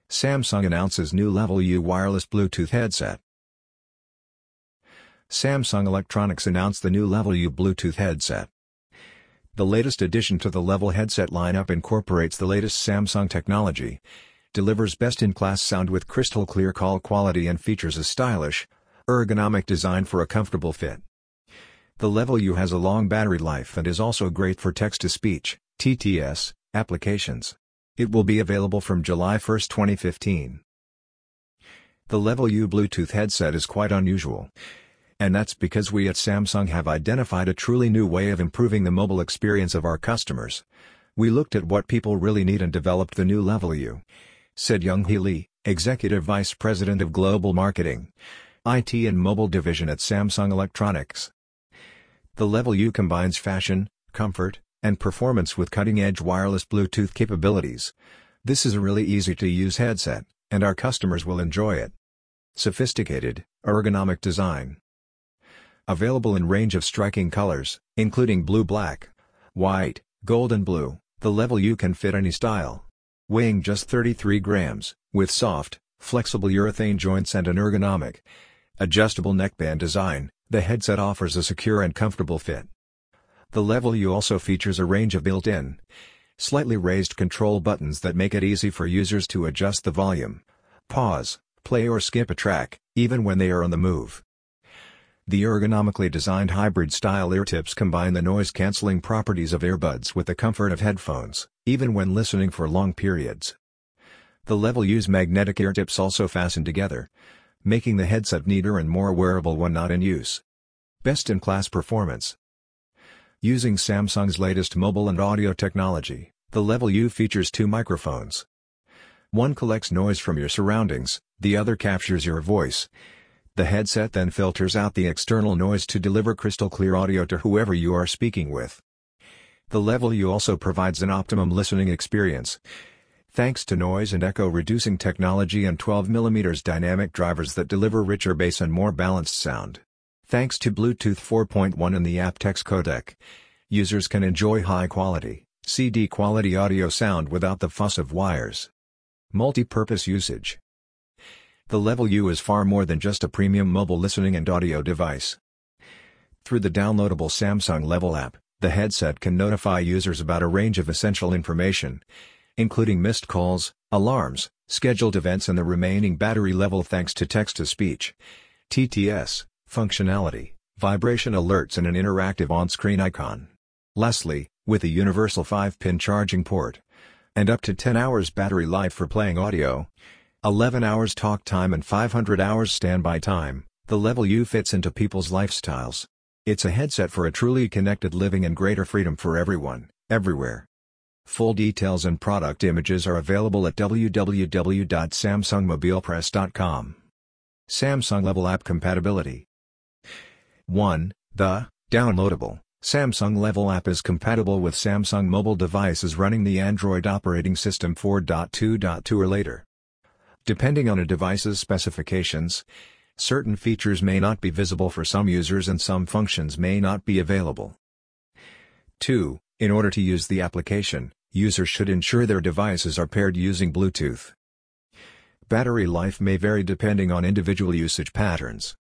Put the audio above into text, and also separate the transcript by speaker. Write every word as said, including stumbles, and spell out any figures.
Speaker 1: Samsung announces new Level U wireless Bluetooth headset. Samsung Electronics announced the new Level U Bluetooth headset. The latest addition to the Level headset lineup incorporates the latest Samsung technology, delivers best-in-class sound with crystal clear call quality and features a stylish, ergonomic design for a comfortable fit. The Level U has a long battery life and is also great for text-to-speech (T T S) applications. It will be available from July first twenty fifteen. The Level U Bluetooth headset is quite unusual. And that's because we at Samsung have identified a truly new way of improving the mobile experience of our customers. We looked at what people really need and developed the new Level U, said Young-hee Lee, Executive Vice President of Global Marketing, I T and Mobile Division at Samsung Electronics. The Level U combines fashion, comfort, and performance with cutting-edge wireless Bluetooth capabilities. This is a really easy-to-use headset, and our customers will enjoy it. Sophisticated, ergonomic design. Available in range of striking colors, including blue-black, white, gold and blue, the Level U can fit any style. Weighing just thirty-three grams, with soft, flexible urethane joints and an ergonomic, adjustable neckband design, the headset offers a secure and comfortable fit. The Level U also features a range of built-in, slightly raised control buttons that make it easy for users to adjust the volume, pause, play or skip a track, even when they are on the move. The ergonomically designed hybrid-style ear tips combine the noise-canceling properties of earbuds with the comfort of headphones, even when listening for long periods. The Level U's magnetic ear tips also fasten together, making the headset neater and more wearable when not in use. Best-in-class performance. Using Samsung's latest mobile and audio technology, the Level U features two microphones. One collects noise from your surroundings, the other captures your voice. The headset then filters out the external noise to deliver crystal-clear audio to whoever you are speaking with. The Level U also provides an optimum listening experience, thanks to noise and echo-reducing technology and twelve millimeter dynamic drivers that deliver richer bass and more balanced sound. Thanks to Bluetooth four point one and the aptX codec, users can enjoy high-quality, C D-quality audio sound without the fuss of wires. Multi-purpose usage. The Level U is far more than just a premium mobile listening and audio device. Through the downloadable Samsung Level app, the headset can notify users about a range of essential information, including missed calls, alarms, scheduled events and the remaining battery level thanks to text-to-speech (T T S) functionality, vibration alerts and an interactive on-screen icon. Lastly, with a universal five pin charging port, and up to ten hours battery life for playing audio, eleven hours talk time and five hundred hours standby time, the Level U fits into people's lifestyles. It's a headset for a truly connected living and greater freedom for everyone, everywhere. Full details and product images are available at w w w dot samsung mobile press dot com. Samsung Level app compatibility. one. The downloadable Samsung Level app is compatible with Samsung mobile devices running the Android operating system four point two point two or later. Depending on a device's specifications, certain features may not be visible for some users and some functions may not be available. two. In order to use the application, users should ensure their devices are paired using Bluetooth. Battery life may vary depending on individual usage patterns.